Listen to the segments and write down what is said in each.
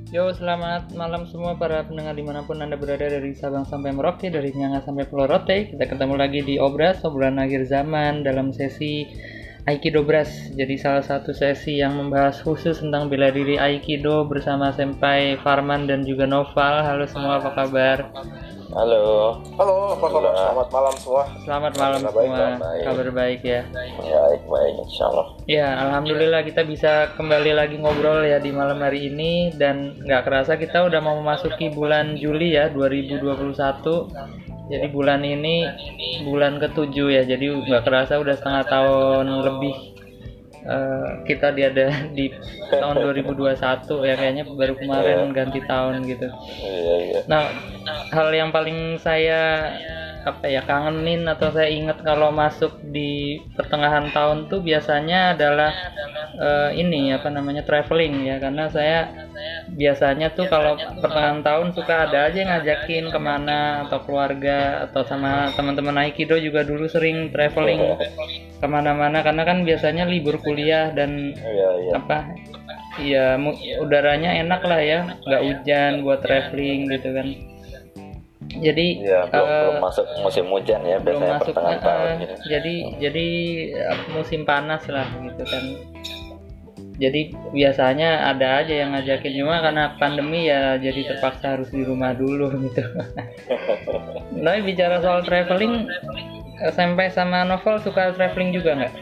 Yo, selamat malam semua para pendengar dimanapun Anda berada, dari Sabang sampai Merauke, dari Nyanga sampai Pulau Rote. Kita ketemu lagi di Obras, obrolan akhir zaman dalam sesi Aikido Bras. Jadi salah satu sesi yang membahas khusus tentang bela diri Aikido bersama Senpai Farman dan juga Noval. Halo semua, apa kabar? Halo. Halo, apa kabar? Selamat malam semua. Selamat malam Kabar baik, semua. baik. Kabar baik ya. Baik, insya Allah. Ya, alhamdulillah kita bisa kembali lagi ngobrol ya di malam hari ini, dan nggak kerasa kita udah mau memasuki bulan Juli ya 2021. Jadi bulan ini bulan ke-7 ya. Jadi nggak kerasa udah setengah tahun lebih kita ada di tahun 2021 ya, kayaknya baru kemarin ganti tahun gitu. Iya. Nah, hal yang paling saya kangenin atau saya ingat kalau masuk di pertengahan tahun tuh biasanya adalah traveling ya, karena saya biasanya tuh kalau pertengahan tahun suka ada aja yang ngajakin kemana, atau keluarga atau sama teman-teman Aikido juga dulu sering traveling kemana-mana, karena kan biasanya libur kuliah dan udaranya enak lah ya, nggak hujan buat traveling gitu kan. Jadi belum masuk musim hujan ya, belum biasanya masuk pertengahan tahun gitu. jadi musim panas lah gitu kan. Jadi biasanya ada aja yang ngajakin, cuma karena pandemi ya jadi terpaksa harus di rumah dulu gitu. Nah, bicara soal traveling, sampai sama Novel suka traveling juga nggak?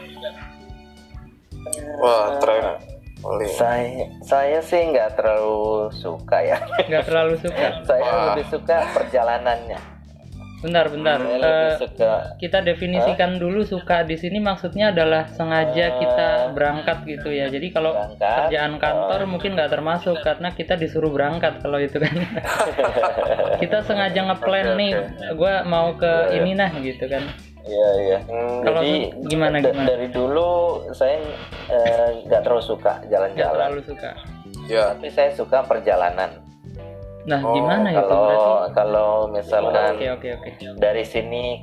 Wah, traveling. Saya sih nggak terlalu suka ya. Nggak terlalu suka. Saya lebih suka perjalanannya. Bentar. Saya lebih suka. Kita definisikan dulu suka di sini maksudnya adalah sengaja kita berangkat gitu ya. Jadi kalau kerjaan kantor mungkin nggak termasuk karena kita disuruh berangkat kalau itu kan. Kita sengaja ngeplan nih, gue mau ke ini nah gitu kan. Iya. Kalau Jadi gimana? Dari dulu saya nggak terlalu suka Nggak jalan-jalan. terlalu suka. Ya, Tapi saya suka perjalanan. Nah, gimana itu Kalau berarti? kalau misalkan Oke. dari sini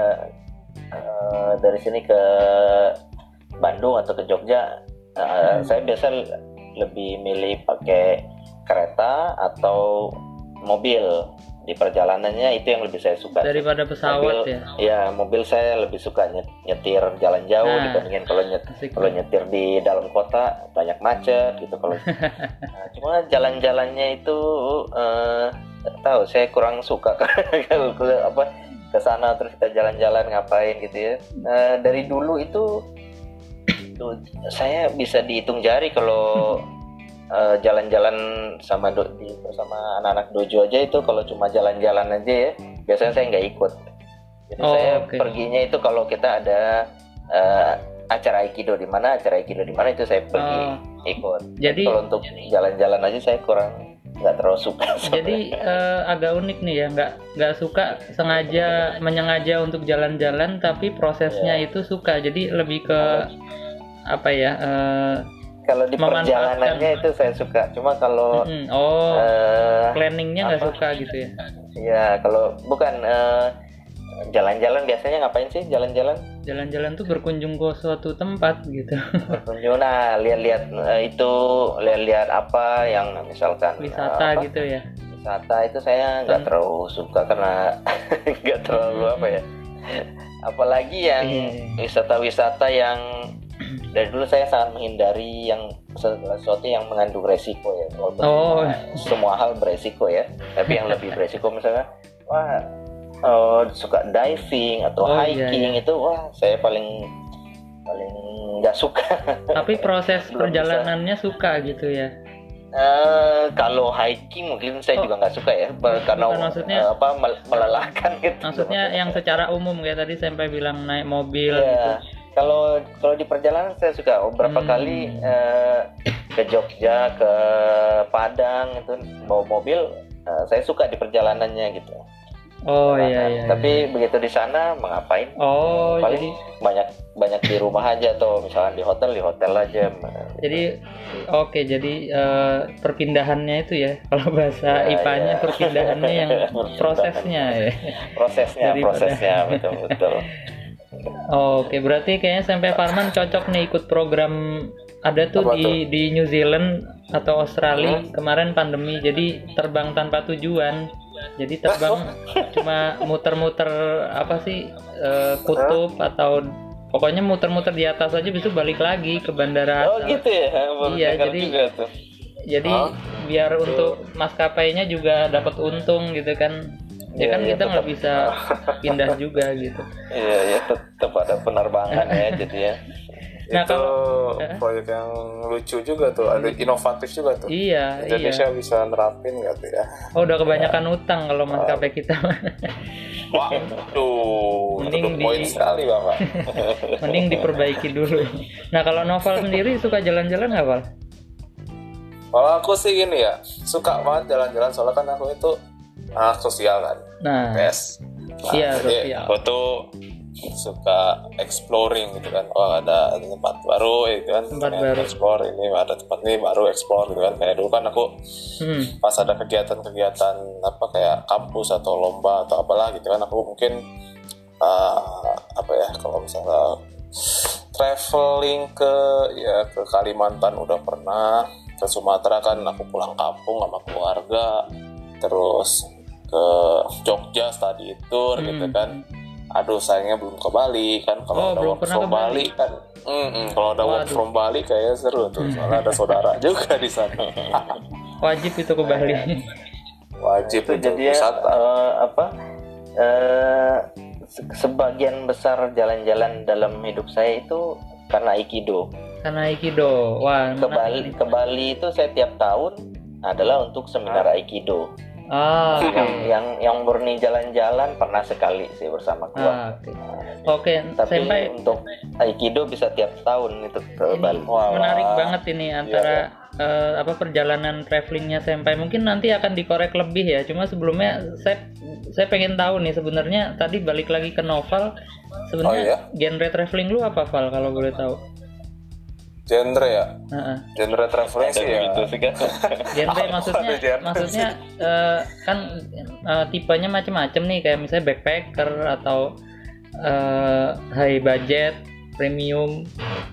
ke Bandung atau ke Jogja, saya biasa lebih milih pakai kereta atau mobil. Di perjalanannya itu yang lebih saya suka Daripada pesawat ya. Ya, mobil saya lebih suka nyetir jalan jauh Nah, dibandingin asik. kalau nyetir di dalam kota banyak macet gitu. Kalau cuma jalan-jalannya itu tahu saya kurang suka kalau ke sana terus kita jalan-jalan ngapain gitu ya. Dari dulu itu saya bisa dihitung jari kalau jalan-jalan sama anak-anak dojo aja itu, kalau cuma jalan-jalan aja ya biasanya saya nggak ikut. Jadi saya perginya itu kalau kita ada acara aikido di mana itu saya pergi ikut. Jadi kalau untuk jalan-jalan aja saya kurang, nggak terlalu suka. Jadi agak unik nih ya, nggak suka menyengaja untuk jalan-jalan, tapi prosesnya itu suka. Jadi lebih ke kalau di perjalanannya itu saya suka, cuma kalau planningnya nggak suka gitu ya? Iya, kalau bukan jalan-jalan biasanya ngapain sih jalan-jalan? Jalan-jalan tuh berkunjung ke suatu tempat gitu. Berkunjung, lihat apa yang misalkan wisata gitu ya? Wisata itu saya nggak terlalu suka karena nggak terlalu apalagi yang wisata-wisata yang dari dulu saya sangat menghindari yang sesuatu yang mengandung resiko ya. Semua hal beresiko ya, tapi yang lebih beresiko misalnya suka diving atau hiking. Itu saya paling nggak suka. Tapi proses perjalanannya suka gitu ya. Kalau hiking mungkin saya juga nggak suka ya, karena maksudnya melelahkan gitu. Maksudnya yang secara umum kayak tadi sampai bilang naik mobil gitu. Kalau di perjalanan saya suka beberapa kali ke Jogja, ke Padang itu bawa mobil, saya suka di perjalanannya gitu. Iya. Tapi begitu di sana mau ngapain? Paling banyak di rumah aja, atau misalkan di hotel aja. Jadi perpindahannya itu ya, kalau bahasa IPA-nya perpindahannya yang prosesnya ya. Prosesnya betul. Oke, berarti kayaknya sampai Farman cocok nih ikut program ada tuh Apa di New Zealand atau Australia kemarin pandemi, jadi terbang tanpa tujuan. Jadi terbang cuma muter-muter apa sih kutub atau pokoknya muter-muter di atas aja, bisa balik lagi ke bandara Oh asal. gitu ya. Baru Iya, dengar jadi juga tuh. jadi biar untuk maskapainya juga dapat untung gitu kan. Ya Iya, kan iya, kita nggak bisa pindah juga gitu. Iya, ya tetap ada penerbangan ya jadi ya. Nah, Itu kalau- proyek yang lucu juga tuh, ada inovatif juga tuh. Iya, Indonesia iya. bisa nerapin nggak tuh ya? Oh, udah kebanyakan utang kalau maskapai kita. Waduh, Mending itu poin sekali Bapak. Mending diperbaiki dulu. Nah, kalau Noval sendiri suka jalan-jalan nggak, Val? Kalau aku sih gini ya, suka banget jalan-jalan soalnya kan aku itu anak sosial kan, Nah, PS. iya, jadi sosial. aku tuh suka exploring gitu kan. Oh ada tempat baru gitu kan. Tempat Pengen baru. explore ini, ada tempat ini baru explore gitu kan. Kayak dulu kan aku pas ada kegiatan-kegiatan apa kayak kampus atau lomba atau apalah gitu kan, aku mungkin apa ya, kalau misalnya traveling ke Kalimantan udah pernah, ke Sumatera kan aku pulang kampung sama keluarga, terus ke Jogja study tour gitu kan. Aduh sayangnya belum ke Bali kan. Kalau ada belum work pernah from ke Bali. Bali kan kalau ada work Waduh. from Bali kayaknya seru tuh, soalnya ada saudara juga di sana. Wajib itu ke Bali. Wajib Itu itu jadi ya, wisata. Sebagian besar jalan-jalan dalam hidup saya itu karena Aikido. Karena Aikido. Wah, menarik nih. Ke Bali itu saya tiap tahun adalah untuk seminar Aikido. Ah, oke. Yang murni jalan-jalan pernah sekali sih bersama keluarga. Oke. Oke, Tapi Senpai, untuk Aikido bisa tiap tahun itu ke Bali. Wah, menarik banget ini antara perjalanan travelingnya Senpai. Mungkin nanti akan dikorek lebih ya. Cuma sebelumnya saya pengen tahu nih, sebenarnya tadi balik lagi ke Noval. Sebenarnya genre traveling lu apa, Val, kalau boleh tahu? Genre ya, Heeh. genre traveling sih ya. Gitu sih kan. Genre Ada genre maksudnya kan tipenya macam-macam nih, kayak misalnya backpacker atau high budget, premium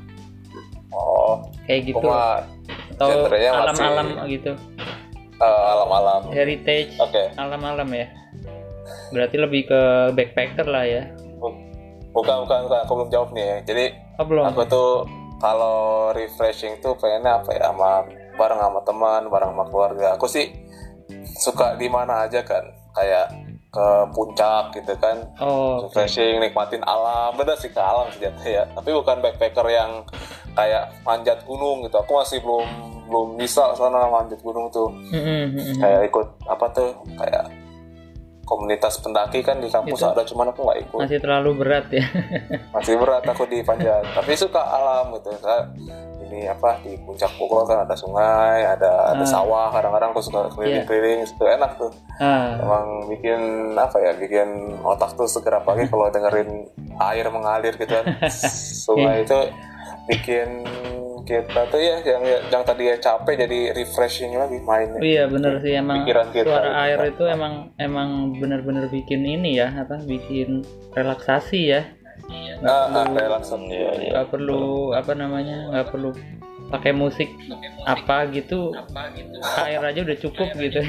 Oh, kayak gitu, cuma atau genrenya masih alam-alam gitu, alam-alam. heritage, Oke. alam-alam ya. Berarti lebih ke backpacker lah ya. Bukan, aku belum jawab nih ya. Jadi Oh, belum. aku tuh kalau refreshing tuh pengennya apa ya, bareng sama teman, bareng sama keluarga. Aku sih suka di mana aja kan, kayak ke puncak gitu kan, Oh, refreshing, nikmatin alam. Beda sih ke alam sejatinya ya, tapi bukan backpacker yang kayak manjat gunung gitu. Aku masih belum bisa sana manjat gunung tuh. Kayak ikut apa tuh, kayak komunitas pendaki kan di kampus Itu. ada, cuman aku nggak ikut. masih terlalu berat ya. Masih berat aku di panjat, tapi suka alam gitu. Ini apa, di puncak Bogor kan ada sungai, ada sawah, kadang-kadang aku suka keliling-keliling, itu enak tuh. Emang bikin apa ya, bikin otak tuh segera pagi kalau dengerin air mengalir gitu kan. Sungai itu bikin kita tuh ya yang tadi ya capek jadi refreshing lagi mainnya. Iya bener sih, emang Pikiran kita suara gitu. air itu emang bener-bener bikin ini ya, apa, bikin relaksasi ya. Relaxan ya. Nggak perlu apa namanya, nggak perlu pakai musik apa gitu, air aja udah cukup gitu.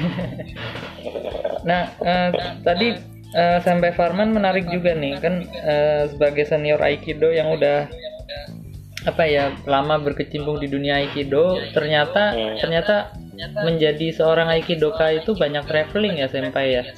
Nah, tadi sampai Farman menarik juga nih kan, sebagai senior Aikido yang udah apa ya, lama berkecimpung di dunia Aikido, ternyata menjadi seorang Aikidoka itu banyak traveling ya, Senpai ya.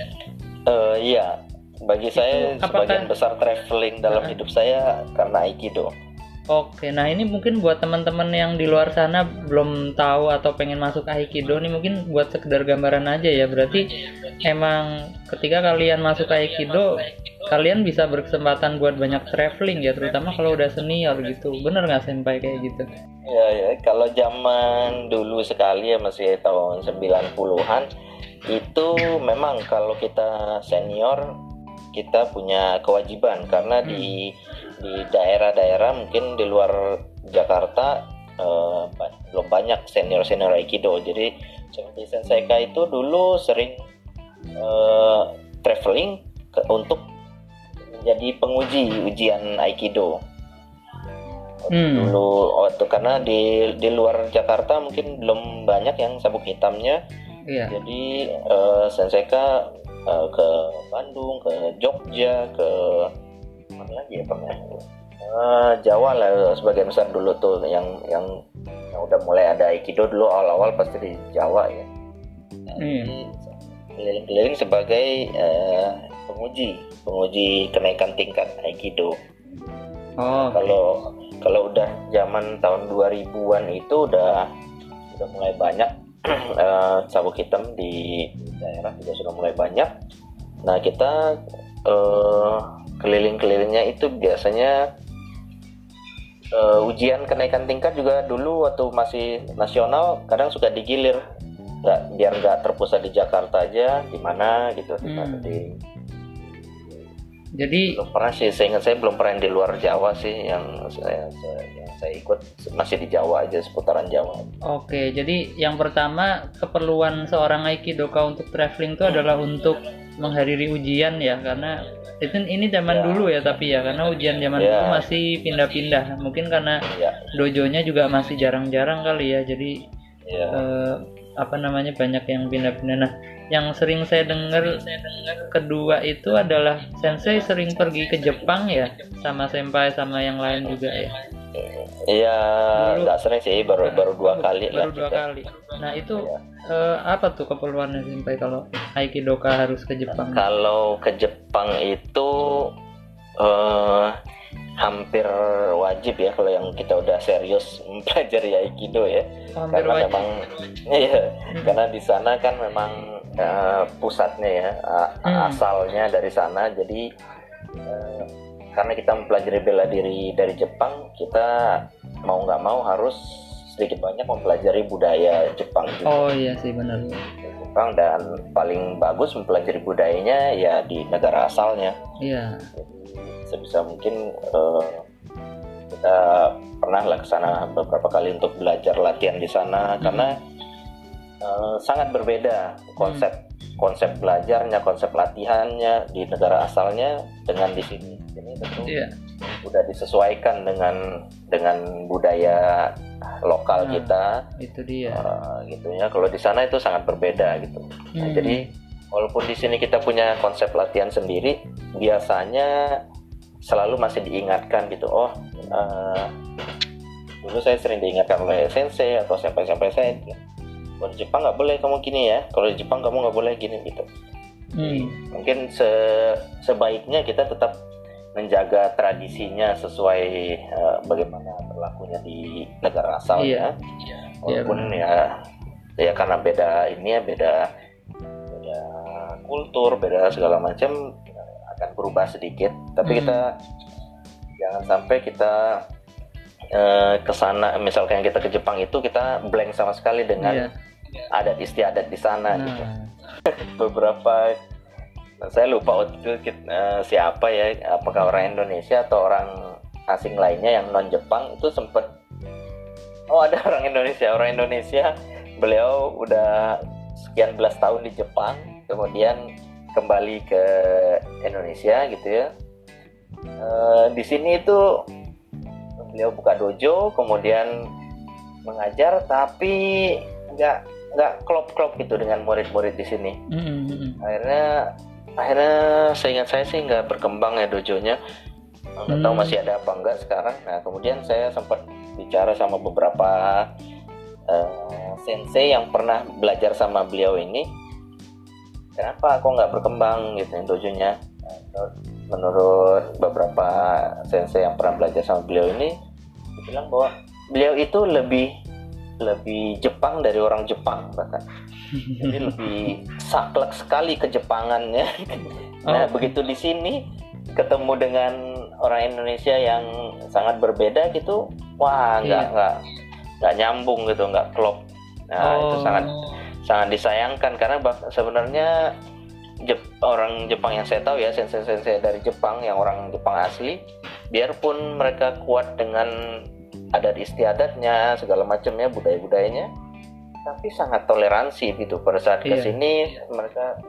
Iya, bagi saya apakah- sebagian besar traveling dalam hidup saya karena Aikido. Oke, nah ini mungkin buat teman-teman yang di luar sana belum tahu atau pengen masuk Aikido nih, mungkin buat sekedar gambaran aja ya. Berarti emang ketika kalian masuk Aikido, kalian bisa berkesempatan buat banyak traveling ya, terutama kalau udah senior gitu. Bener nggak Senpai kayak gitu? Ya, kalau zaman dulu sekali ya, masih tahun 90-an, itu memang kalau kita senior kita punya kewajiban, karena di daerah-daerah mungkin di luar Jakarta belum banyak senior Aikido. Jadi Sensei Senseika itu dulu sering traveling untuk jadi penguji ujian Aikido. Dulu waktu karena di luar Jakarta mungkin belum banyak yang sabuk hitamnya. Jadi Senseka ke Bandung, ke Jogja, ke mana lagi ya pernah Jawa lah sebagian besar dulu tuh yang udah mulai ada Aikido dulu awal-awal pasti di Jawa ya. Keliling-keliling sebagai penguji kenaikan tingkat Aikido. Kalau udah zaman tahun 2000-an itu udah mulai banyak sabuk hitam di daerah juga sudah mulai banyak. Nah kita keliling-kelilingnya itu biasanya ujian kenaikan tingkat juga dulu waktu masih nasional kadang suka digilir, biar nggak terpusat di Jakarta aja, di mana gitu. Jadi belum pernah sih, saya belum pernah yang di luar Jawa sih, yang saya ikut masih di Jawa aja, seputaran Jawa. Oke, jadi yang pertama keperluan seorang Aikidoka untuk traveling itu adalah untuk menghadiri ujian ya, karena ini zaman dulu ya, tapi ya karena ujian zaman dulu masih pindah-pindah, mungkin karena dojonya juga masih jarang-jarang kali ya, jadi banyak yang pindah-pindah. Nah, yang sering saya dengar kedua itu adalah sensei sering pergi ke Jepang ya, sama senpai sama yang lain juga ya. Iya, nggak sering sih, baru 2 kali lah. Baru 2 kali. Nah itu apa tuh keperluannya senpai kalau Aikidoka harus ke Jepang? Kalau ke Jepang itu hampir wajib ya kalau yang kita udah serius mempelajari Aikido ya. Karena wajib. Memang karena di sana kan memang pusatnya ya, asalnya dari sana. Jadi karena kita mempelajari bela diri dari Jepang, kita mau nggak mau harus sedikit banyak mempelajari budaya Jepang juga. Oh iya sih, benar. Jepang, dan paling bagus mempelajari budayanya ya di negara asalnya. Iya. Jadi sebisa mungkin kita pernah lah ke sana beberapa kali untuk belajar latihan di sana, karena sangat berbeda konsep belajarnya, konsep latihannya di negara asalnya dengan di sini. Ini tentu udah disesuaikan dengan budaya lokal kita. Itu dia. Gitu ya. Kalau di sana itu sangat berbeda gitu. Nah, jadi walaupun di sini kita punya konsep latihan sendiri, biasanya selalu masih diingatkan gitu. Dulu saya sering diingatkan oleh sensei atau senpai-senpai saya. Kalau di Jepang nggak boleh kamu gini ya, kalau di Jepang kamu nggak boleh gini gitu. Mungkin sebaiknya kita tetap menjaga tradisinya sesuai bagaimana berlakunya di negara asalnya. Walaupun ya karena beda kultur, beda segala macam, akan berubah sedikit. Tapi kita jangan sampai kita ke sana, misalkan kita ke Jepang itu kita blank sama sekali dengan adat istiadat di sana gitu. Beberapa saya lupa waktu itu siapa ya, apakah orang Indonesia atau orang asing lainnya yang non Jepang itu sempat ada orang Indonesia beliau udah sekian belas tahun di Jepang, kemudian kembali ke Indonesia gitu ya. Di sini itu beliau buka dojo, kemudian mengajar, tapi nggak klop gitu dengan murid-murid di sini. Akhirnya seingat saya sih nggak berkembang ya dojonya. Nggak tahu masih ada apa enggak sekarang. Nah kemudian saya sempat bicara sama beberapa sensei yang pernah belajar sama beliau ini, kenapa kok nggak berkembang gitu dojonya. Menurut beberapa sensei yang pernah belajar sama beliau ini, dibilang bahwa beliau itu lebih Jepang dari orang Jepang bahkan. Jadi lebih saklek sekali kejepangannya. Nah begitu di sini ketemu dengan orang Indonesia yang sangat berbeda gitu, wah nggak nyambung gitu, nggak klop. Nah itu sangat disayangkan, karena sebenarnya orang Jepang yang saya tahu ya, sensei-sensei dari Jepang yang orang Jepang asli, biarpun mereka kuat dengan adat istiadatnya segala macamnya, budaya-budayanya, tapi sangat toleransi gitu. Pada saat kesini mereka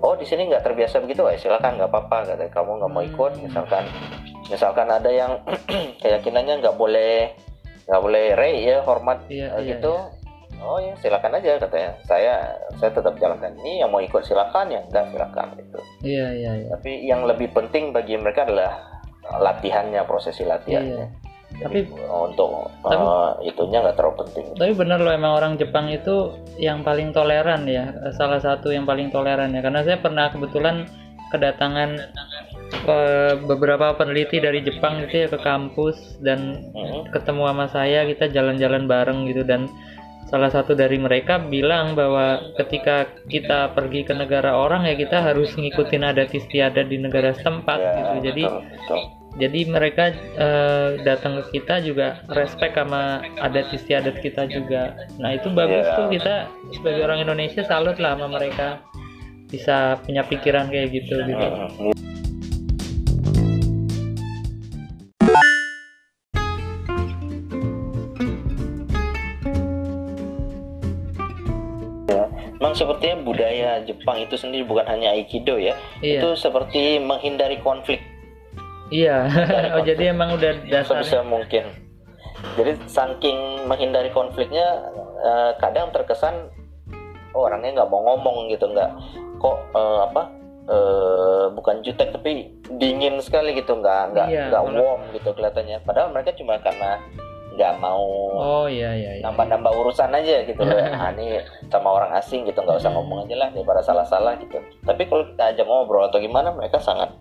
oh di sini nggak terbiasa begitu, silakan, nggak apa-apa, kata kamu nggak mau ikut, misalkan ada yang keyakinannya nggak boleh rei ya, hormat gitu. Oh ya silakan aja, katanya. Saya tetap jalankan ini, yang mau ikut silakan, yang enggak silakan gitu. Iya. Tapi yang lebih penting bagi mereka adalah latihannya, prosesi latihannya. Jadi, tapi untuk itunya nggak terlalu penting. Tapi benar loh, emang orang Jepang itu yang paling toleran ya, salah satu yang paling toleran ya. Karena saya pernah kebetulan kedatangan beberapa peneliti dari Jepang gitu ya ke kampus, dan ketemu sama saya, kita jalan-jalan bareng gitu, dan salah satu dari mereka bilang bahwa ketika kita pergi ke negara orang ya kita harus ngikutin adat istiadat di negara setempat gitu. Jadi mereka datang ke kita juga respect sama adat istiadat kita juga. Nah itu bagus tuh, kita sebagai orang Indonesia salut lah sama mereka bisa punya pikiran kayak gitu. Memang sepertinya budaya Jepang itu sendiri bukan hanya Aikido ya, itu seperti menghindari konflik. Iya. Oh jadi emang udah dasarnya. Sebisa mungkin. Jadi saking menghindari konfliknya, kadang terkesan orangnya nggak mau ngomong gitu, nggak kok bukan jutek tapi dingin sekali gitu, nggak warm gitu kelihatannya. Padahal mereka cuma karena nggak mau nambah urusan aja gitu loh. Ini sama orang asing gitu, nggak usah ngomong aja lah daripada salah-salah gitu. Tapi kalau kita ajak ngobrol atau gimana, mereka sangat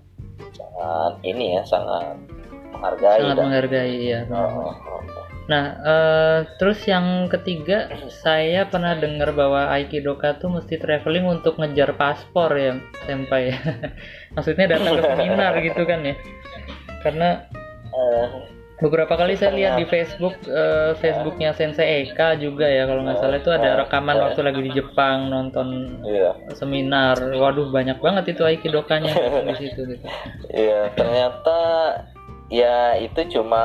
menghargai ya. Nah terus yang ketiga, saya pernah dengar bahwa Aikidoka tuh mesti traveling untuk ngejar paspor ya senpai. Maksudnya datang ke seminar gitu kan ya, karena beberapa kali saya lihat di Facebooknya Sensei Eka juga ya, kalau nggak salah itu ada rekaman waktu lagi di Jepang nonton seminar. Waduh banyak banget itu Aikidokanya di situ gitu. Iya, ternyata ya itu cuma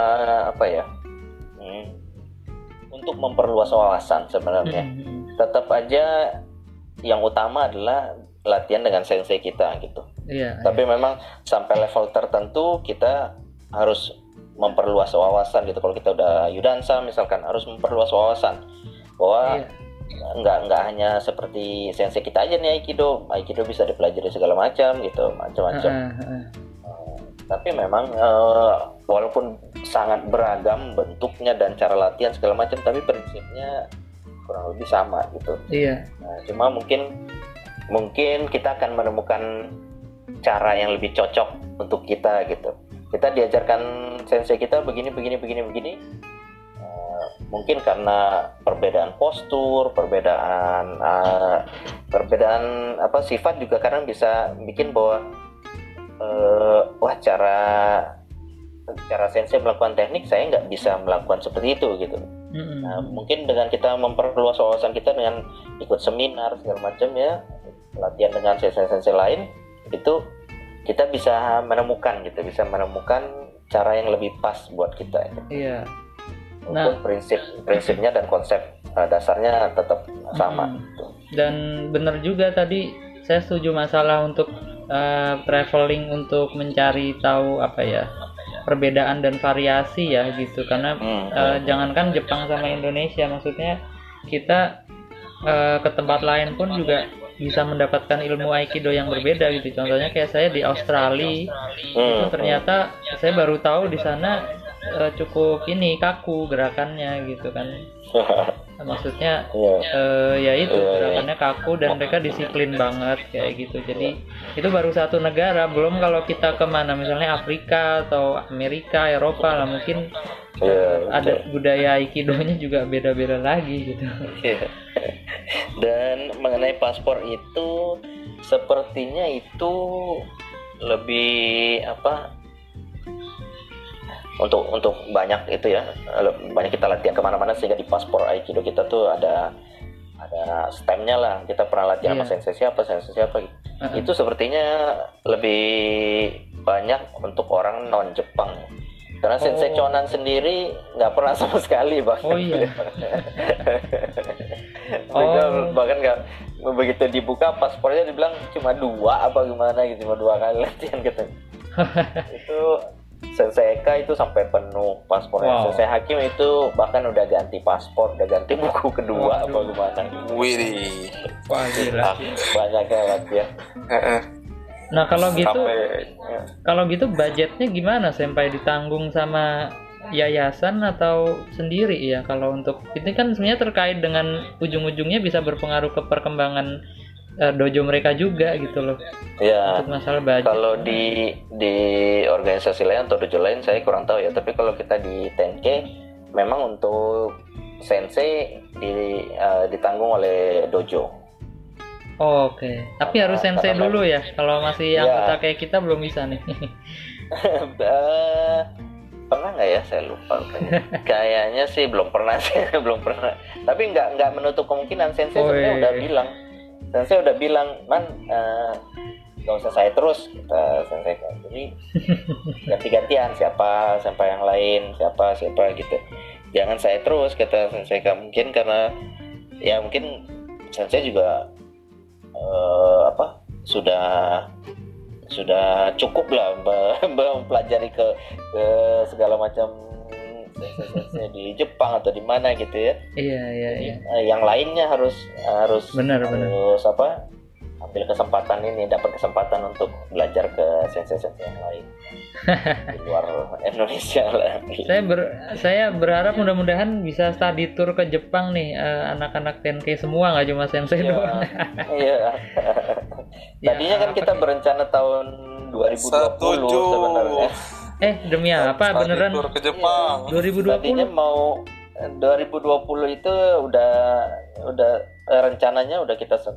untuk memperluas wawasan sebenarnya. Tetap aja yang utama adalah latihan dengan sensei kita gitu. Tapi memang sampai level tertentu kita harus memperluas wawasan gitu. Kalau kita udah Yudansa misalkan, harus memperluas wawasan bahwa nggak hanya seperti sensei kita aja nih Aikido bisa dipelajari segala macam gitu, macam-macam. Tapi memang walaupun sangat beragam bentuknya dan cara latihan segala macam, tapi prinsipnya kurang lebih sama gitu. Nah, cuma mungkin kita akan menemukan cara yang lebih cocok untuk kita gitu. Kita diajarkan sensei kita begini. Mungkin karena perbedaan postur, perbedaan sifat juga kadang bisa bikin bahwa cara sensei melakukan teknik saya nggak bisa melakukan seperti itu gitu. Nah, mungkin dengan kita memperluas wawasan kita dengan ikut seminar segala macam ya, latihan dengan sensei lain, itu kita bisa menemukan cara yang lebih pas buat kita gitu. Walaupun prinsipnya dan konsep dasarnya tetap sama gitu. Dan benar juga tadi saya setuju masalah untuk traveling untuk mencari tahu perbedaan dan variasi ya gitu, karena jangankan Jepang sama Indonesia, maksudnya kita ke tempat lain pun juga bisa mendapatkan ilmu Aikido yang berbeda gitu. Contohnya kayak saya di Australia itu ternyata saya baru tahu di sana cukup kaku gerakannya gitu kan. Maksudnya ya itu gerakannya kaku dan mereka disiplin banget kayak gitu. Jadi itu baru satu negara, belum kalau kita kemana misalnya Afrika atau Amerika, Eropa lah, mungkin ada budaya Aikidonya juga beda-beda lagi gitu. Dan mengenai paspor itu sepertinya itu lebih untuk banyak itu ya, banyak kita latihan kemana-mana sehingga di paspor Aikido kita tuh ada stempnya lah, kita pernah latihan sama sensei siapa gitu. Itu sepertinya lebih banyak untuk orang non Jepang, karena sensei Chonan sendiri nggak pernah sama sekali bahkan. Bahkan begitu dibuka paspornya dibilang cuma 2 apa gimana gitu, cuma 2 kali latihan gitu. Itu Sensei Eka itu sampai penuh paspornya. Wow. Sensei Hakim itu bahkan udah ganti paspor, udah ganti buku kedua apa gimana. Widih. Wah, gila. Banyak ya latihan. Nah, kalau ya. gitu budgetnya gimana sampai ditanggung sama yayasan atau sendiri ya? Kalau untuk ini kan sebenarnya terkait dengan ujung-ujungnya bisa berpengaruh ke perkembangan dojo mereka juga gitu loh. Ya. Untuk masalah budget. Kalau di organisasi lain atau dojo lain saya kurang tahu ya. Tapi kalau kita di Tenke memang untuk sensei ditanggung oleh dojo. Oh, oke. Tapi harus sensei dulu ya. Kalau masih anggota kayak kita belum bisa nih. Pernah nggak ya, saya lupa. Kayaknya sih belum pernah sih, belum pernah. Tapi nggak menutup kemungkinan. Sensei sebenarnya udah bilang. Sensei udah bilang, Man, nggak usah saya terus, kita sensei. Jadi ganti-gantian, siapa sampai yang lain, siapa gitu. Jangan saya terus, kata sensei. Mungkin karena ya mungkin sensei juga sudah cukup lah mempelajari ke segala macam sensei di Jepang atau di mana gitu ya. Iya. Yang lainnya harus benar. ambil kesempatan ini, dapat kesempatan untuk belajar ke sensei-sensei yang lain di luar Indonesia lah. Saya berharap mudah-mudahan bisa study tour ke Jepang nih, anak-anak Tenke semua, nggak cuma sensei doang. Iya. Tadinya kan kita berencana tahun 2020 sebenarnya. Demi apa? Beneran? Tour ke Jepang. 2020. Tadinya mau 2020 itu udah rencananya udah kita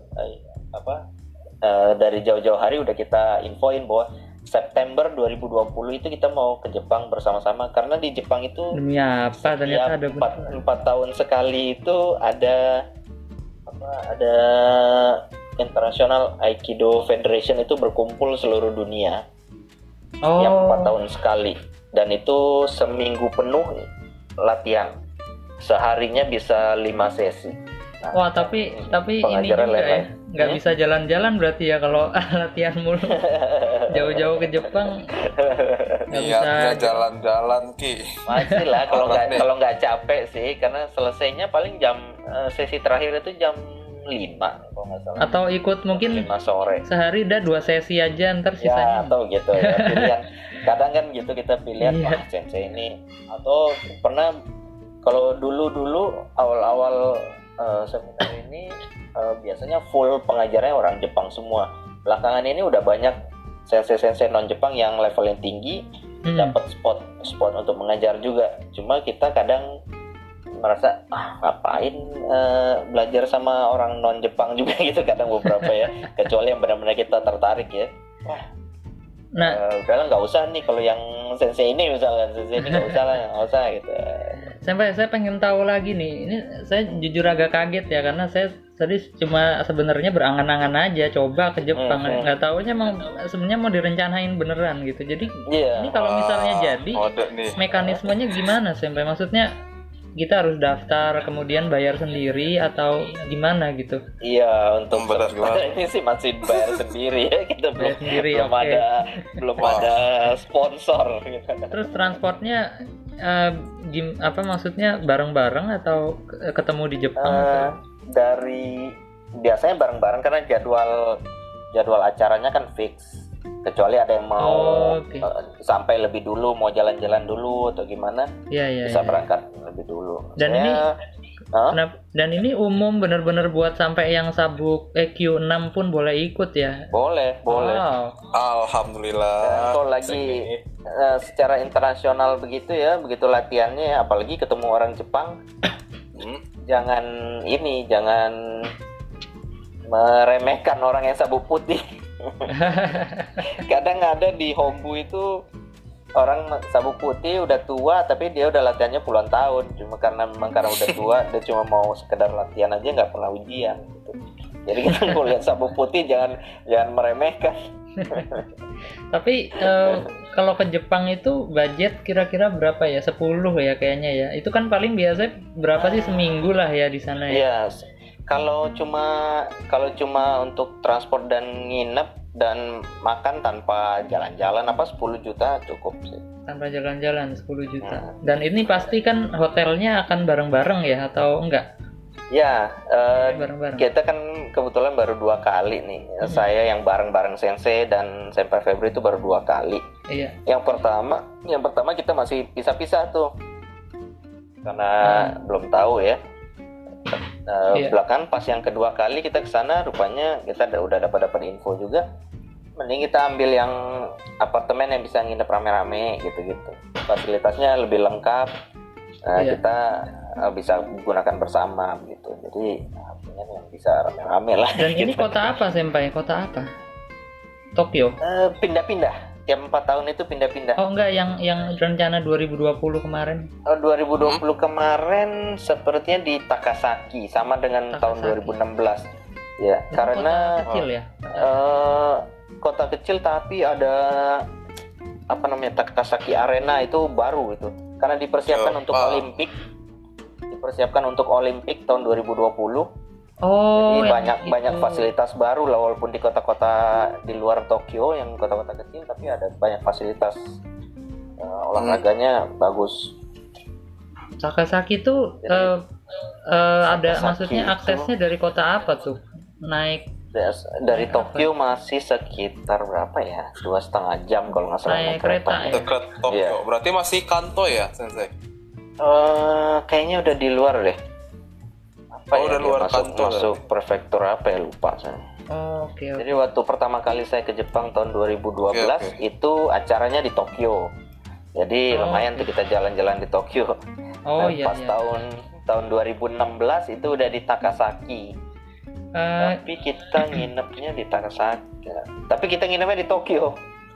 dari jauh-jauh hari udah kita infoin bahwa September 2020 itu kita mau ke Jepang bersama-sama, karena di Jepang itu demi apa ternyata ada 4 tahun sekali itu ada International Aikido Federation itu berkumpul seluruh dunia. Yang 4 tahun sekali, dan itu seminggu penuh latihan, seharinya bisa 5 sesi. Nah, wah, tapi ini juga ya, nggak bisa jalan-jalan berarti ya kalau latihan mulu jauh-jauh ke Jepang. Niatnya jalan-jalan Ki. Masih lah kalau nggak capek sih, karena selesainya paling sesi terakhir itu jam 5 kalau nggak salah. Atau ikut mungkin 5 sore. Sehari udah 2 sesi aja, ntar sisanya. Ya, atau gitu ya, pilihan. Kadang kan gitu kita pilihan, wah sensei ini. Atau pernah kalau dulu awal-awal seminar ini biasanya full pengajarnya orang Jepang semua. Belakangan ini udah banyak sensei-sensei non Jepang yang levelnya tinggi, dapat spot untuk mengajar juga. Cuma kita kadang merasa ngapain belajar sama orang non Jepang juga gitu kadang beberapa ya, kecuali yang benar-benar kita tertarik ya. Udah nggak usah nih kalau yang sensei ini misalnya, sensei ini nggak usah gitu. Saya pengen tahu lagi nih, ini saya jujur agak kaget ya, karena saya tadi cuma sebenarnya berangan-angan aja coba ke Jepang, nggak taunya sebenarnya mau direncanain beneran gitu. Jadi ini kalau misalnya jadi mekanismenya gimana sampai, maksudnya kita harus daftar kemudian bayar sendiri atau gimana gitu? Iya, untuk ini sih masih bayar sendiri ya, kita belum ada sponsor gitu. Terus transportnya maksudnya bareng-bareng atau ketemu di Jepang? Biasanya bareng-bareng karena jadwal acaranya kan fix, kecuali ada yang mau sampai lebih dulu, mau jalan-jalan dulu atau gimana, bisa berangkat lebih dulu. Dan ini umum benar-benar buat sampai yang sabuk Q6 pun boleh ikut ya? Boleh. Wow. Alhamdulillah. Kalau lagi secara internasional begitu ya, begitu latihannya, apalagi ketemu orang Jepang, jangan meremehkan orang yang sabuk putih. Kadang ada di Hombu itu orang sabuk putih udah tua tapi dia udah latihannya puluhan tahun, cuma karena udah tua dia cuma mau sekedar latihan aja, nggak pernah ujian gitu. Jadi kita kalau lihat sabuk putih jangan meremehkan. Tapi kalau ke Jepang itu budget kira-kira berapa ya? 10 ya kayaknya ya. Itu kan paling biasa berapa sih seminggu lah ya di sana ya? Iya. kalau cuma untuk transport dan nginep dan makan tanpa jalan-jalan 10 juta cukup sih. Tanpa jalan-jalan 10 juta. Dan ini pasti kan hotelnya akan bareng-bareng ya atau enggak? Ya, bareng-bareng. kita kan kebetulan baru 2 kali nih. Saya yang bareng-bareng Sensei dan Senpai Febri itu baru 2 kali. Iya. Yang pertama kita masih pisah-pisah tuh. Karena belum tahu ya. Belakangan pas yang kedua kali kita ke sana rupanya kita udah dapat info juga. Mending kita ambil yang apartemen yang bisa nginep rame-rame gitu-gitu. Fasilitasnya lebih lengkap. Kita bisa gunakan bersama gitu. Jadi yang bisa rame-rame lah. Dan gitu. ini kota apa Senpai? Kota apa? Tokyo. Pindah-pindah. Tiap 4 tahun itu pindah-pindah. Oh enggak, yang rencana 2020 kemarin. 2020 kemarin sepertinya di Takasaki sama dengan tahun 2016. Ya, itu karena kota kecil ya. Kota kecil tapi ada Takasaki Arena itu baru itu. Karena dipersiapkan untuk Olimpik. Dipersiapkan untuk Olimpik tahun 2020. Oh, jadi banyak fasilitas baru lah, walaupun di kota-kota di luar Tokyo yang kota-kota kecil, tapi ada banyak fasilitas olahraganya bagus. Takasaki itu ada Takasaki maksudnya aksesnya dari kota apa tuh? Naik dari Tokyo masih sekitar berapa ya? 2,5 jam kalau nggak salah. Naik kereta ya. Dekat Tokyo. Berarti masih Kanto ya, Sensei? Kayaknya udah di luar deh. Udah luar masuk prefektur apa ya, lupa saya. Oke. Jadi waktu pertama kali saya ke Jepang tahun 2012 itu acaranya di Tokyo. Jadi lumayan tuh kita jalan-jalan di Tokyo. Pas tahun 2016 itu udah di Takasaki. Tapi kita nginepnya di Takasaki. Tapi kita nginepnya di Tokyo.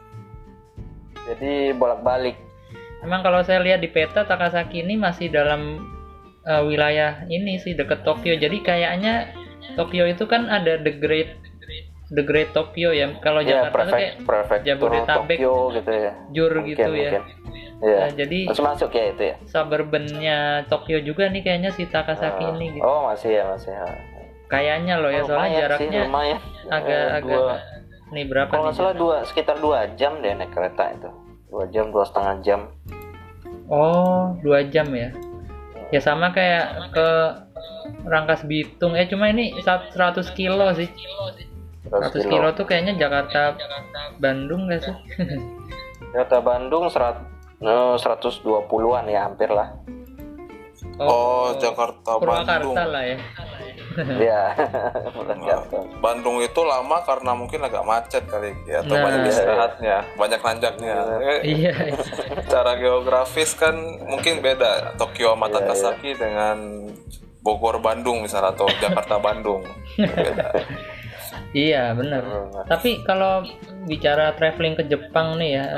Jadi bolak-balik. Emang kalau saya lihat di peta Takasaki ini masih dalam wilayah ini sih dekat Tokyo. Jadi kayaknya Tokyo itu kan ada the Great Tokyo ya. Kalau Jakarta itu kayak Jabodetabek, Tokyo gitu ya. Jur gitu ya. Ya. Jadi masuk ya itu ya. Suburbannya Tokyo juga nih kayaknya si Takasaki ini gitu. Oh masih ya. Kayaknya loh ya, soalnya jaraknya agak nih berapa kalau nih? Kalau nggak salah sekitar 2 jam deh naik kereta itu. 2 jam, 2,5 jam. Oh, 2 jam ya. Ya sama kayak ke Rangkas Bitung. Cuma ini 100 kilo sih. 100 kilo tuh kayaknya Jakarta Bandung nggak sih? Jakarta Bandung 120-an ya, hampir lah. Jakarta Bandung. Purwakarta lah ya. Iya. Bandung itu lama karena mungkin agak macet kali ya, atau banyak istirahatnya, banyak nanjaknya. Iya. Secara geografis kan mungkin beda Tokyo sama Takasaki dengan Bogor Bandung misalnya, atau Jakarta Bandung. Beda. Iya benar. Tapi kalau bicara traveling ke Jepang nih ya,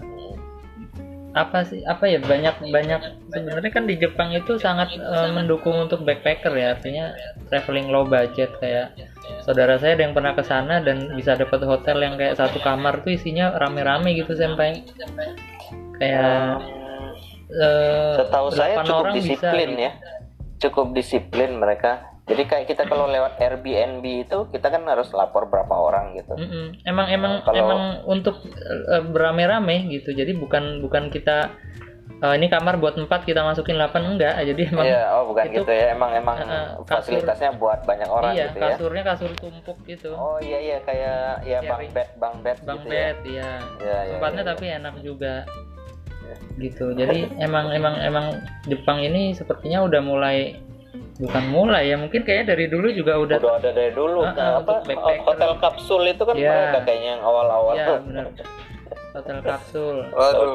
apa ya, banyak sebenarnya kan di Jepang itu sangat mendukung untuk backpacker ya, artinya traveling low budget. Kayak saudara saya ada yang pernah ke sana dan bisa dapat hotel yang kayak satu kamar tuh isinya rame-rame gitu sampai kayak setahu saya cukup disiplin bisa, ya, cukup disiplin mereka. Jadi kayak kita kalau lewat Airbnb itu kita kan harus lapor berapa orang gitu. Emang untuk berame-rame gitu. Jadi bukan kita ini kamar buat 4 kita masukin 8, enggak. Jadi emang bukan itu, gitu ya. Emang fasilitasnya buat banyak orang gitu ya. Iya, kasurnya kasur tumpuk gitu. Oh iya kayak ya bang bed gitu ya. Ya. Tempatnya tapi enak juga. Gitu. Jadi emang Jepang ini sepertinya udah bukan mulai ya, mungkin kayak dari dulu juga udah ada dari dulu. Hotel kapsul itu kan mereka kayaknya yang awal-awal. Iya benar. Hotel kapsul.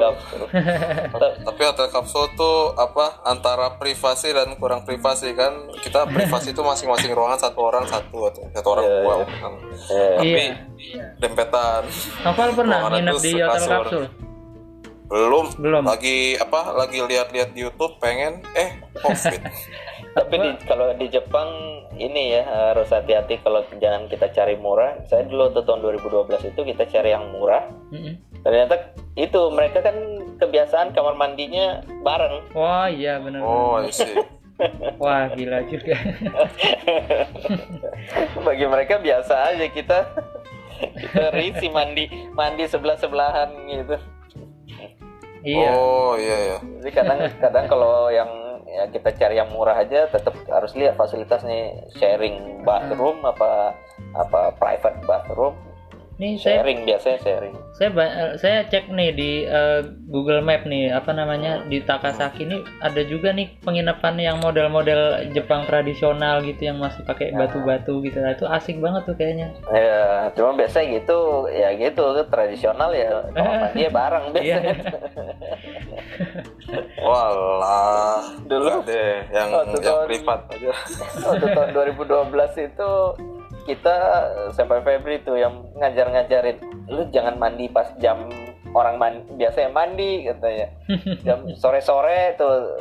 Tapi hotel kapsul tuh antara privasi dan kurang privasi kan. Kita privasi itu masing-masing ruangan satu orang dua. Tapi dempetan. Novel pernah nginep di hotel kapsul? Belum. Lagi lihat di YouTube pengen COVID. Tapi kalau di Jepang ini ya harus hati-hati kalau jangan kita cari murah. Saya dulu tahun 2012 itu kita cari yang murah. Ternyata itu mereka kan kebiasaan kamar mandinya bareng. Wah iya benar. Oh iya sih. Wah, gila juga. Bagi mereka biasa aja, kita risih mandi sebelah-sebelahan gitu. Iya. Oh iya. Jadi kadang kalau yang ya kita cari yang murah aja tetap harus lihat fasilitasnya, sharing bathroom apa private bathroom. Nih saya Biasanya sharing. saya cek nih di Google Map nih, apa namanya, di Takasaki nih ada juga nih penginapan yang model-model Jepang tradisional gitu yang masih pakai batu-batu gitu. Nah, itu asik banget tuh kayaknya. Ya, cuma biasanya gitu, ya gitu tradisional ya. Kalau dia bareng biasanya. Walah, dulu deh yang tahun- privat aja. Waktu tahun 2012 itu kita sampai Febri tuh yang ngajarin, lu jangan mandi pas jam orang biasanya mandi katanya. Jam sore-sore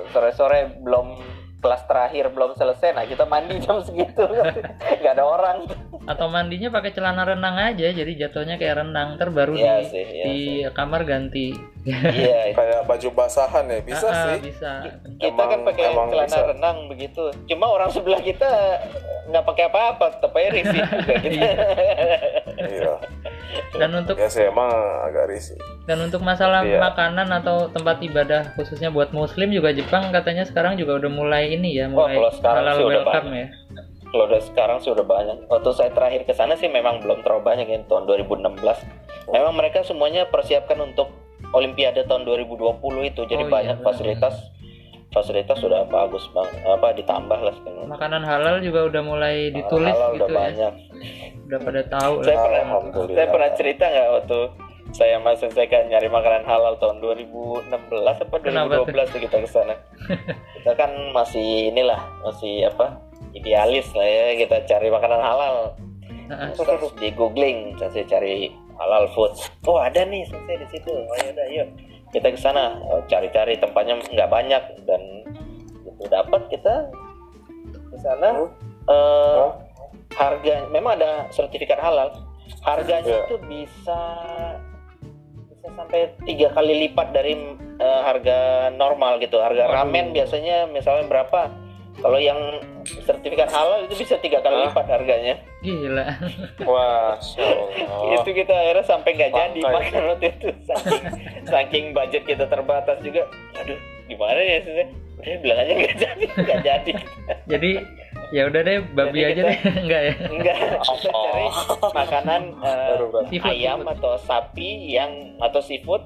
belum kelas terakhir belum selesai, nah kita mandi jam segitu. Nggak ada orang. Atau mandinya pakai celana renang aja, jadi jatuhnya kayak renang, terbaru Iya di sih, iya di kamar ganti. Iya, Kayak baju basahan ya, bisa sih. Bisa. kita kan pakai Emang celana bisa. renang begitu. Cuma orang sebelah kita nggak pakai apa-apa, tetap aja risih juga gitu. Iya. Dan untuk Ya sih emang agak risih. masalah Iya. makanan atau tempat ibadah khususnya buat muslim juga, Jepang katanya sekarang juga udah mulai ini ya, mulai kalau sekarang halal sih udah welcome ya. Kalau udah sekarang sih udah banyak. Waktu saya terakhir ke sana sih memang belum terlalu banyak ya, tahun 2016. Memang mereka semuanya persiapkan untuk Olimpiade tahun 2020 itu. Jadi Oh, iya, banyak benar. fasilitas sudah bagus banget. Ditambah lah sekarang. Makanan halal juga udah mulai ditulis Halal gitu udah ya. banyak. Udah pada tahu Saya lah. Alhamdulillah. saya pernah cerita nggak waktu saya masuk saya kan nyari makanan halal tahun 2016 apa Kenapa 2012 tuh kita ke sana. Kita kan masih idealis lah ya, kita cari makanan halal. Terus di googling saya cari halal food. Oh ada nih saya di situ. Oh yaudah yuk kita ke sana. Cari-cari tempatnya nggak banyak dan itu dapat kita ke sana. Harga memang ada sertifikat halal. Harganya itu bisa sampai 3 kali lipat dari harga normal gitu. Harga ramen biasanya misalnya berapa? Kalau yang sertifikat halal itu bisa 3 kali lipat harganya. Gila. Wah, Allah. Itu kita akhirnya sampai nggak jadi Bangkai. makan waktu itu. Saking budget kita terbatas juga. Aduh, gimana ya sih? Udah bilang aja nggak jadi. Jadi ya udah deh, babi Jadi aja kita- deh. Enggak ya. Enggak, kita cari makanan Seafood, ayam seafood. atau sapi atau seafood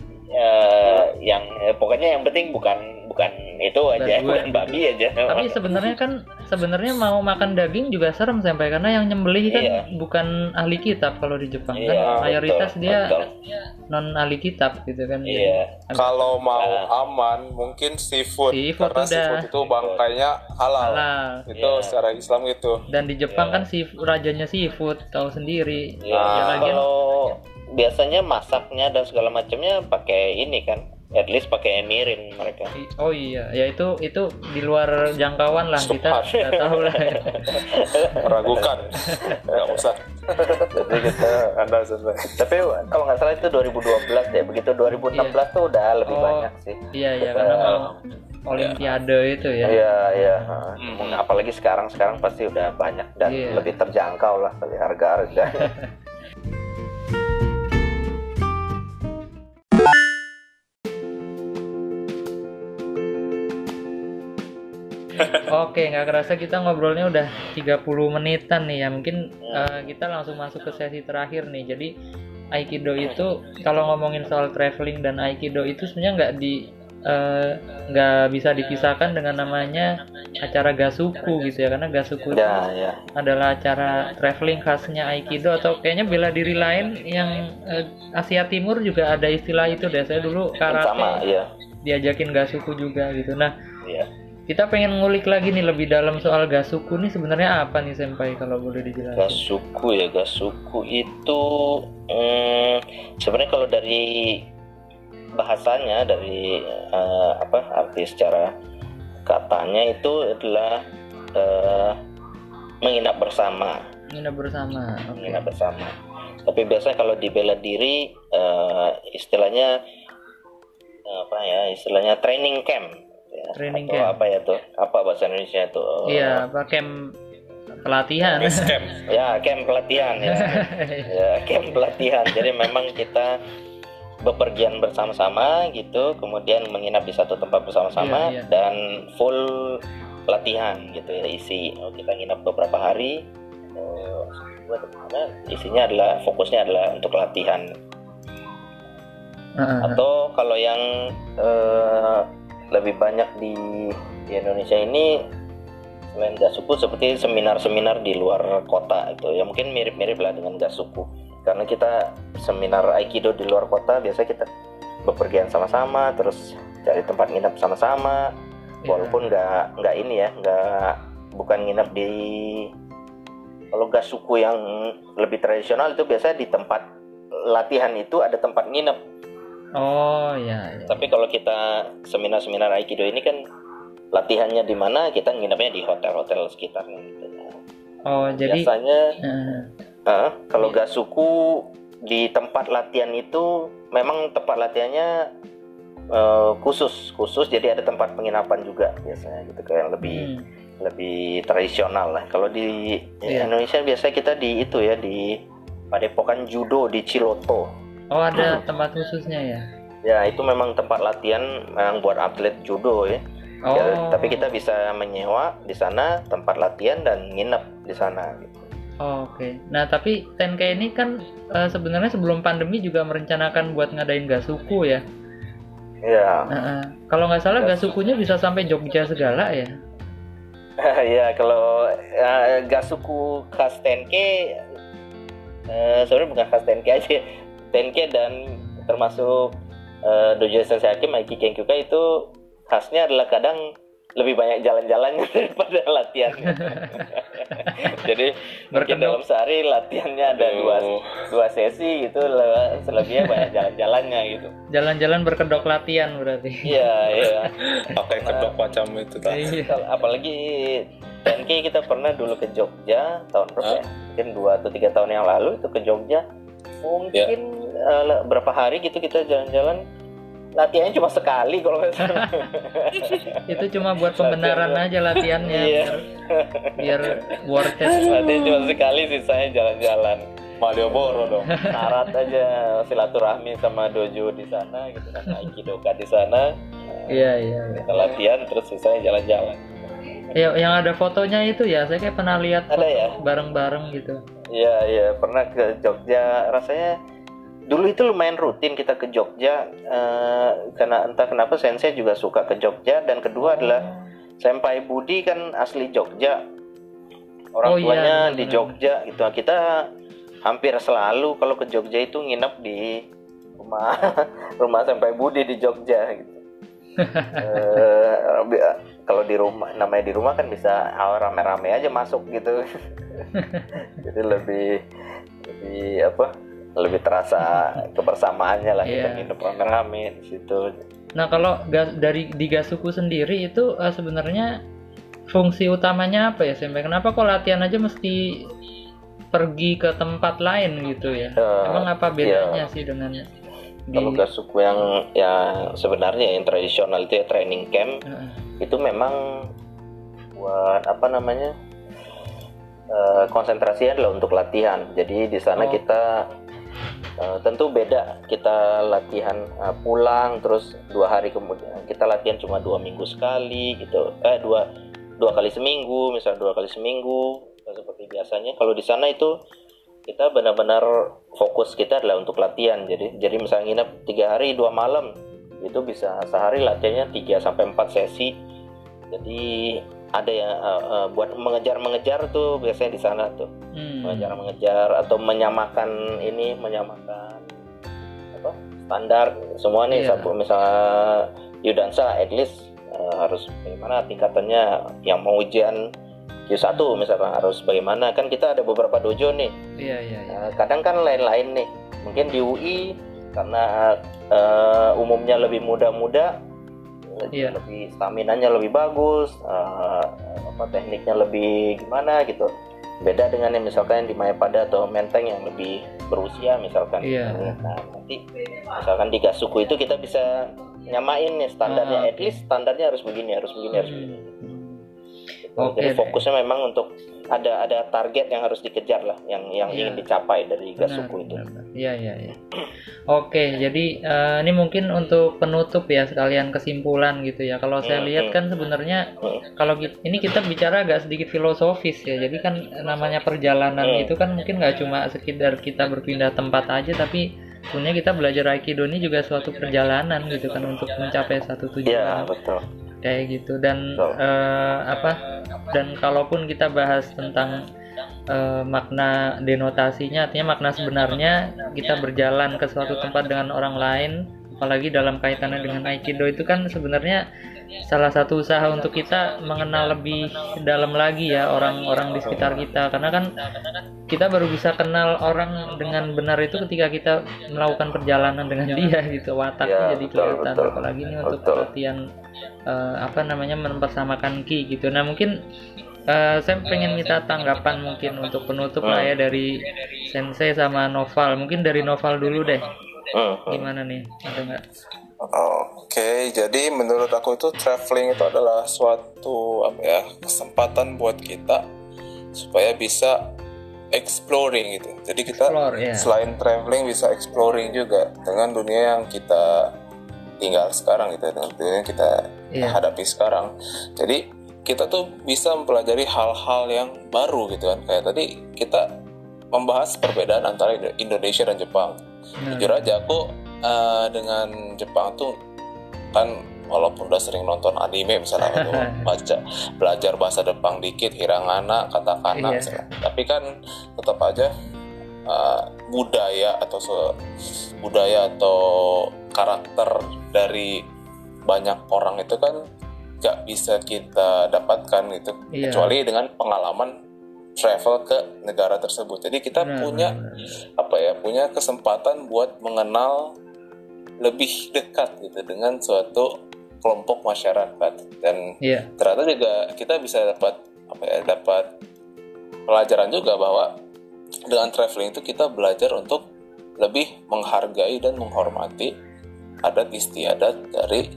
yang pokoknya yang penting bukan itu aja, Bukan bukan babi aja. Tapi sebenarnya mau makan daging juga serem sampai, karena yang nyembelih kan Iya. bukan ahli kitab kalau di Jepang Iya, kan mayoritas betul, dia betul. non ahli kitab gitu kan. Jadi Iya. Kalau mau aman mungkin seafood, Seafood karena udah. seafood itu bangkainya halal. halal. Itu Iya. secara Islam gitu. Dan di Jepang Iya. kan rajanya seafood, tahu sendiri. Ya, Ya, lagian kalau biasanya masaknya dan segala macamnya pakai ini kan, at least pakai mirin mereka. oh iya, ya itu di luar jangkauan lah, kita Cepat. nggak tahu lah. Meragukan. Nggak usah. Jadi kita Anda santai. tapi kalau nggak salah itu 2012 ya, begitu 2016 tuh udah lebih Oh. banyak sih. Iya karena mau Olimpiade itu ya. Iya. Apalagi sekarang pasti udah banyak dan Iya. lebih terjangkau lah kali harga. Oke, nggak kerasa kita ngobrolnya udah 30 menitan nih ya. Mungkin kita langsung masuk ke sesi terakhir nih. Jadi Aikido itu, kalau ngomongin soal traveling dan Aikido itu sebenarnya nggak bisa dipisahkan dengan namanya acara Gasuku gitu ya, karena Gasuku itu Ya. adalah acara traveling khasnya Aikido, atau kayaknya bela diri lain yang Asia Timur juga ada istilah itu deh. Saya dulu karate Sama, ya. diajakin Gasuku juga gitu. Nah, Iya. kita pengen ngulik lagi nih lebih dalam soal Gasuku nih, sebenarnya apa nih Senpai, kalau boleh dijelaskan? Gasuku itu sebenarnya kalau dari bahasanya, dari arti secara katanya itu adalah menginap bersama. Nginep bersama. Oke. Menginap bersama. Tapi biasanya kalau di bela diri istilahnya istilahnya training camp. ya. Training Atau camp. apa ya tuh? Apa bahasa Indonesia tuh? Iya, apa camp pelatihan. Camp. Ya, camp pelatihan ya. Ya, camp pelatihan. Jadi memang kita bepergian bersama-sama gitu, kemudian menginap di satu tempat bersama-sama Iya, iya. dan full latihan gitu ya, isi. Kita nginap beberapa hari. Isinya adalah fokusnya adalah untuk latihan. Atau kalau yang lebih banyak di Indonesia ini selain Gasuku seperti seminar-seminar di luar kota itu ya, mungkin mirip-mirip lah dengan Gasuku, karena kita seminar Aikido di luar kota biasa kita bepergian sama-sama, terus cari tempat nginap sama-sama, walaupun nggak ini ya, bukan nginap di, kalau Gasuku yang lebih tradisional itu biasanya di tempat latihan itu ada tempat nginap. Oh ya. Tapi kalau kita seminar-seminar Aikido ini kan latihannya di mana, kita nginapnya di hotel-hotel sekitarnya gitu. Oh, jadi biasanya kalau Gasuku di tempat latihan itu memang tempat latihannya khusus, jadi ada tempat penginapan juga biasanya gitu, kayak lebih tradisional lah. Kalau di Indonesia biasanya kita di itu ya, di Padepokan Judo di Ciloto. Oh, ada tempat khususnya ya? Ya, itu memang tempat latihan yang buat atlet judo ya. Oh. Ya, tapi kita bisa menyewa di sana tempat latihan dan nginep di sana gitu. Oh, oke. Nah, tapi Tenkai ini kan sebenarnya sebelum pandemi juga merencanakan buat ngadain Gasuku ya? Iya. Kalau nggak salah Gasukunya bisa sampai Jogja segala ya? Ya, kalau Gasuku khas Tenkai sebenarnya bukan khas Tenkai aja. Tenkai dan termasuk Dojo Sensei Hakim Aiki Kenkyuka itu khasnya adalah kadang lebih banyak jalan-jalannya daripada latihannya. Jadi mungkin dalam sehari latihannya ada dua sesi gitu, selebihnya banyak jalan-jalannya gitu. Jalan-jalan berkedok latihan berarti. Iya. Pakai kedok macam itu tadi. Apalagi Tenkai kita pernah dulu ke Jogja tahun berapa ya? Mungkin 2 atau 3 tahun yang lalu itu ke Jogja. Mungkin berapa hari gitu kita jalan-jalan, latihannya cuma sekali kalau nggak salah. Itu cuma buat pembenaran aja latihannya. Iya. biar worth it. Latihan cuma sekali, sisanya jalan-jalan. Malioboro dong. Syarat aja silaturahmi sama dojo di sana gitu kan, Aikidoka di sana. Iya. Kita latihan terus sisanya jalan-jalan. Ya, yang ada fotonya itu ya, saya kayak pernah lihat ada ya, bareng-bareng gitu. Iya, pernah ke Jogja. Rasanya dulu itu lumayan rutin kita ke Jogja, karena entah kenapa Sensei juga suka ke Jogja, dan kedua adalah Senpai Budi kan asli Jogja, orang tuanya di Jogja gitu. Kita hampir selalu kalau ke Jogja itu nginep di rumah Senpai Budi di Jogja gitu. Kalau di rumah, namanya di rumah kan bisa rame-rame aja masuk gitu. Jadi lebih terasa kebersamaannya lah, kita nginep rame-rame di situ. Nah, kalau di Gasuku sendiri itu sebenarnya fungsi utamanya apa ya, Senpai? Kenapa kok latihan aja mesti pergi ke tempat lain gitu ya? Emang apa bedanya sih dengan kalau Gasuku yang sebenarnya yang tradisional itu ya training camp, itu memang buat konsentrasinya adalah untuk latihan. Jadi di sana kita tentu beda, kita latihan pulang terus 2 hari kemudian kita latihan cuma 2 minggu sekali gitu, dua kali seminggu, misal 2 kali seminggu seperti biasanya. Kalau di sana itu kita benar-benar fokus kita adalah untuk latihan. Jadi misalnya nginep 3 hari 2 malam, itu bisa sehari latihannya 3 sampai 4 sesi. Jadi ada yang buat mengejar tuh biasanya di sana tuh. Mengejar atau menyamakan standar semua nih. Misalnya Yudansa at least harus bagaimana tingkatannya, yang mau ujian Q1 misalkan harus bagaimana, kan kita ada beberapa dojo nih. Iya. Kadang kan lain-lain nih, mungkin di UI karena umumnya lebih muda-muda, lebih staminanya lebih bagus, tekniknya lebih gimana gitu. Beda dengan yang misalkan yang di Mayapada atau Menteng yang lebih berusia misalkan. Iya. Nah, nanti misalkan di Gasuku itu kita bisa nyamain nih standarnya, at least standarnya harus begini. Jadi fokusnya memang untuk ada target yang harus dikejar lah, yang ingin dicapai dari Gasuku itu. Iya. Oke, jadi ini mungkin untuk penutup ya, sekalian kesimpulan gitu ya. Kalau saya lihat kan sebenarnya kalau ini kita bicara agak sedikit filosofis ya. Jadi kan namanya perjalanan itu kan mungkin nggak cuma sekedar kita berpindah tempat aja, tapi sebenarnya kita belajar Aikido ini juga suatu perjalanan gitu kan untuk mencapai satu tujuan. Iya, betul. Kayak gitu. Dan dan kalaupun kita bahas tentang makna denotasinya, artinya makna sebenarnya kita berjalan ke suatu tempat dengan orang lain, apalagi dalam kaitannya dengan Aikido itu kan sebenarnya salah satu usaha untuk kita mengenal lebih dalam lagi ya orang-orang di sekitar kita, karena kan kita baru bisa kenal orang dengan benar itu ketika kita melakukan perjalanan dengan dia gitu, wataknya jadi kelihatan. Apalagi ini untuk latihan mempersamakan ki gitu. Nah mungkin saya pengen minta tanggapan mungkin untuk penutup lah ya dari Sensei sama Noval. Mungkin dari Noval dulu deh. Gimana nih? Ada nggak? Oke, jadi menurut aku itu traveling itu adalah suatu kesempatan buat kita supaya bisa exploring gitu. Jadi kita selain traveling bisa exploring juga dengan dunia yang kita tinggal sekarang gitu, dengan dunia yang kita hadapi sekarang. Jadi kita tuh bisa mempelajari hal-hal yang baru gitu kan. Kayak tadi kita membahas perbedaan antara Indonesia dan Jepang. Jujur aja aku dengan Jepang tuh kan walaupun udah sering nonton anime misalnya atau belajar bahasa Jepang dikit, hiragana, katakana misalnya. Tapi kan tetap aja budaya atau karakter dari banyak orang itu kan gak bisa kita dapatkan gitu, kecuali dengan pengalaman travel ke negara tersebut. Jadi kita punya kesempatan buat mengenal lebih dekat gitu dengan suatu kelompok masyarakat, dan ternyata juga kita bisa dapat pelajaran juga bahwa dengan traveling itu kita belajar untuk lebih menghargai dan menghormati adat istiadat dari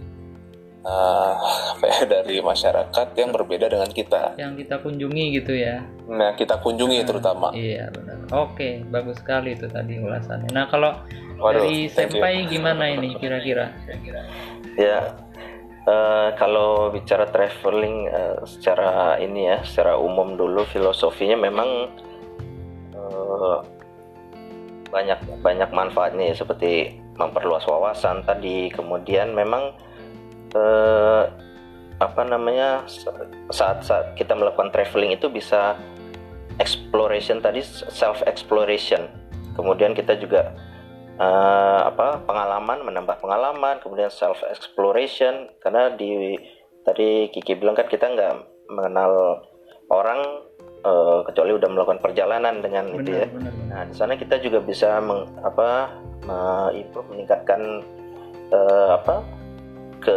dari masyarakat yang berbeda dengan kita, yang kita kunjungi gitu ya. Nah, kita kunjungi terutama. Iya benar. Oke, bagus sekali itu tadi ulasannya. Nah, kalau dari Senpai gimana ini kira-kira? Ya, kalau bicara traveling secara umum dulu, filosofinya memang banyak manfaatnya ya, seperti memperluas wawasan tadi. Kemudian memang saat kita melakukan traveling itu bisa exploration tadi, self exploration. Kemudian kita juga menambah pengalaman, kemudian self exploration, karena tadi Kiki bilang kan kita nggak mengenal orang kecuali udah melakukan perjalanan dengan itu ya. Nah di sana kita juga bisa meningkatkan ke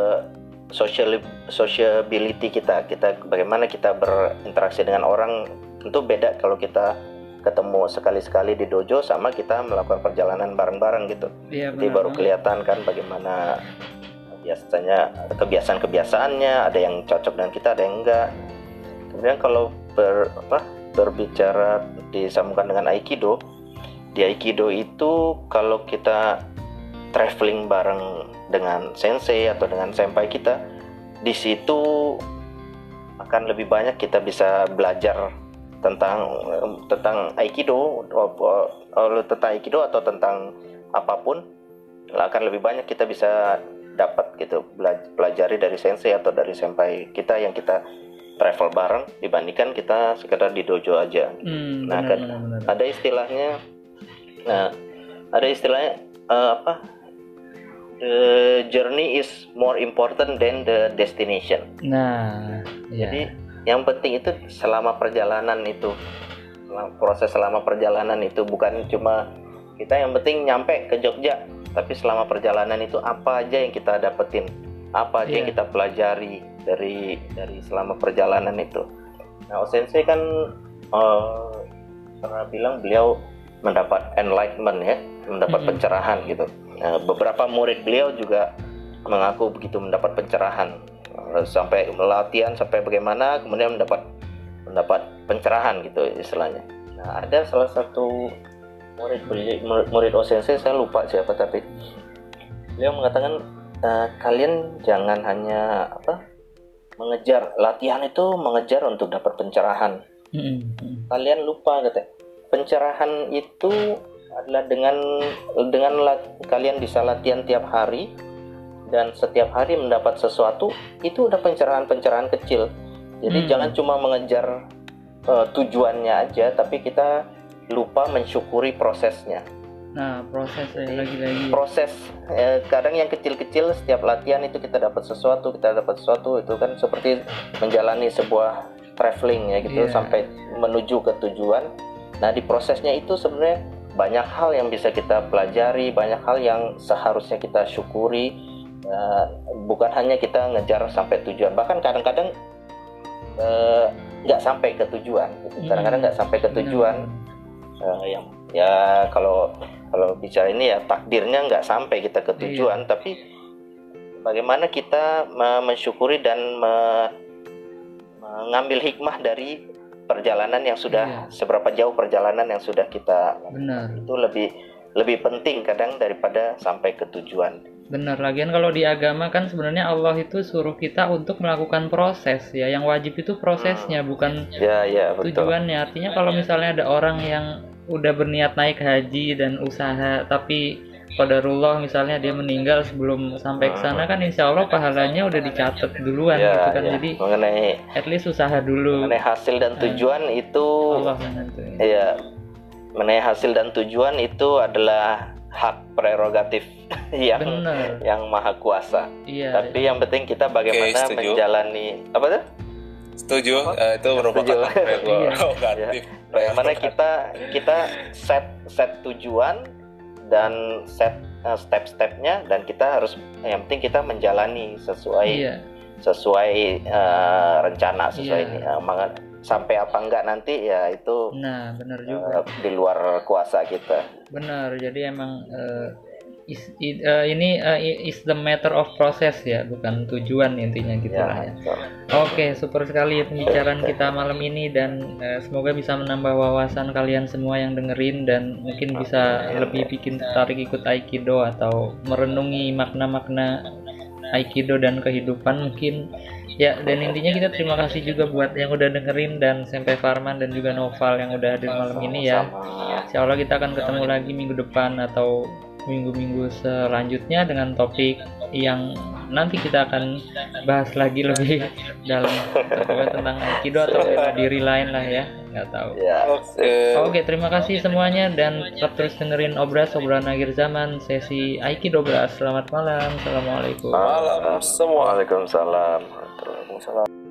sociability kita bagaimana kita berinteraksi dengan orang. Tentu beda kalau kita ketemu sekali-sekali di dojo sama kita melakukan perjalanan bareng-bareng gitu. Jadi baru kelihatan kan bagaimana biasanya kebiasaan-kebiasaannya, ada yang cocok dengan kita, ada yang enggak. Kemudian kalau berbicara disambungkan dengan Aikido, di Aikido itu kalau kita traveling bareng dengan sensei atau dengan senpai kita, di situ akan lebih banyak kita bisa belajar tentang Aikido, tentang Aikido atau tentang apapun, akan lebih banyak kita bisa dapat gitu, pelajari dari sensei atau dari senpai kita yang kita travel bareng dibandingkan kita sekedar di dojo aja. Benar. Ada istilahnya the journey is more important than the destination. Jadi yang penting itu selama perjalanan itu, proses selama perjalanan itu, bukan cuma kita yang penting nyampe ke Jogja, tapi selama perjalanan itu apa aja yang kita dapetin, apa aja yang kita pelajari dari selama perjalanan itu. Nah, Sensei kan pernah bilang beliau mendapat enlightenment ya, mendapat pencerahan gitu. Beberapa murid beliau juga mengaku begitu, mendapat pencerahan. Sampai latihan sampai bagaimana, kemudian mendapat pencerahan gitu istilahnya. Nah, ada salah satu murid Osensei, saya lupa siapa, tapi beliau mengatakan kalian jangan hanya mengejar latihan itu, mengejar untuk dapat pencerahan. Kalian lupa katanya, pencerahan itu adalah dengan kalian bisa latihan tiap hari dan setiap hari mendapat sesuatu, itu udah pencerahan kecil. Jadi jangan cuma mengejar tujuannya aja, tapi kita lupa mensyukuri prosesnya. Nah, prosesnya lagi-lagi. Proses, kadang yang kecil-kecil, setiap latihan itu kita dapat sesuatu, itu kan seperti menjalani sebuah traveling ya gitu, sampai menuju ke tujuan. Nah, di prosesnya itu sebenarnya banyak hal yang bisa kita pelajari, banyak hal yang seharusnya kita syukuri. Bukan hanya kita ngejar sampai tujuan, bahkan kadang-kadang nggak sampai ke tujuan gitu. Kadang-kadang nggak sampai ke tujuan. Kalau bicara ini ya takdirnya nggak sampai kita ke tujuan, tapi bagaimana kita mensyukuri dan mengambil hikmah dari perjalanan yang sudah seberapa jauh perjalanan yang sudah kita. Itu lebih penting kadang daripada sampai ke tujuan. Benar, lagian kalau di agama kan sebenarnya Allah itu suruh kita untuk melakukan proses ya, yang wajib itu prosesnya, bukan tujuannya. Artinya kalau misalnya ada orang yang udah berniat naik haji dan usaha, tapi qadarullah misalnya dia meninggal sebelum sampai ke sana, kan insya Allah pahalanya udah dicatat duluan gitu kan. Jadi mengenai at least usaha dulu. Mengenai hasil dan tujuan itu Allah menentukan. Iya, mengenai hasil dan tujuan itu adalah hak prerogatif yang maha kuasa. Tapi yang penting kita bagaimana menjalani apa tuh? Setuju. Itu merupakan hak prerogatif. Bagaimana kita set tujuan dan set step-stepnya, dan kita harus, yang penting kita menjalani sesuai rencana, sesuai sampai apa enggak nanti ya itu benar juga, di luar kuasa kita. Benar, jadi emang ini is the matter of process ya, bukan tujuan intinya gitu lah ya. Oke, super sekali pembicaraan kita malam ini, dan semoga bisa menambah wawasan kalian semua yang dengerin, dan mungkin bisa lebih bikin tertarik ikut Aikido atau merenungi makna-makna Aikido dan kehidupan mungkin ya. Dan intinya kita terima kasih juga buat yang udah dengerin, dan Senpai Farman dan juga Noval yang udah hadir malam ini ya. Insya Allah kita akan ketemu lagi minggu depan atau minggu-minggu selanjutnya dengan topik yang nanti kita akan bahas lagi lebih dalam tentang Aikido atau bela diri lain lah ya, nggak tahu. Oke, terima kasih semuanya, dan tetap terus dengerin obrolan akhir zaman sesi Aikido Bras. Selamat malam, assalamualaikum. Waalaikumsalam.